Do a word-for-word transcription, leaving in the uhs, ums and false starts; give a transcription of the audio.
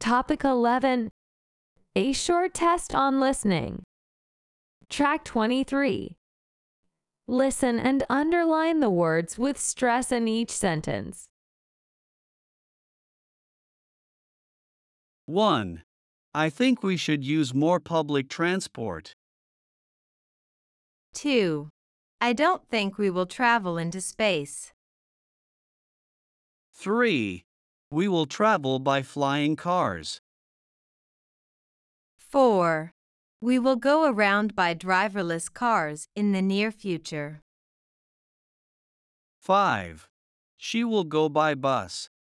Topic eleven. A short test on listening. Track twenty-three. Listen and underline the words with stress in each sentence. one. I think we should use more public transport. two. I don't think we will travel into space. three. We will travel by flying cars. four. We will go around by driverless cars in the near future. five. She will go by bus.